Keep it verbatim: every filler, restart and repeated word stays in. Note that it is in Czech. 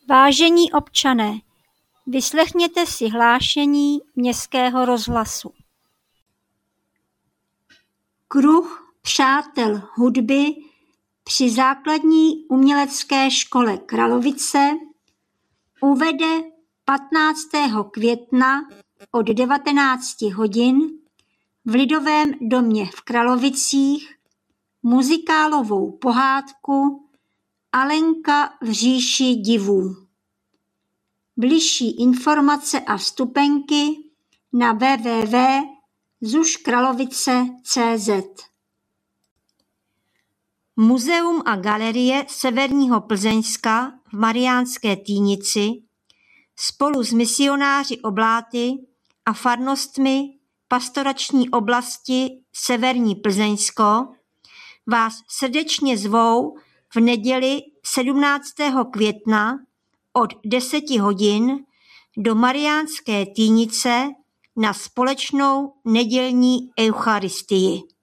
Vážení občané, vyslechněte si hlášení Městského rozhlasu. Kruh přátel hudby při základní umělecké škole Kralovice uvede patnáctého května od devatenácti hodin v Lidovém domě v Kralovicích muzikálovou pohádku Alenka v říši divů. Bližší informace a vstupenky na w w w tečka zuškralovice tečka cé zet. Muzeum a galerie Severního Plzeňska v Mariánské Týnici spolu s misionáři Obláty a farnostmi pastorační oblasti Severní Plzeňsko vás srdečně zvou v neděli sedmnáctého května od deseti hodin do Mariánské Týnice na společnou nedělní eucharistii.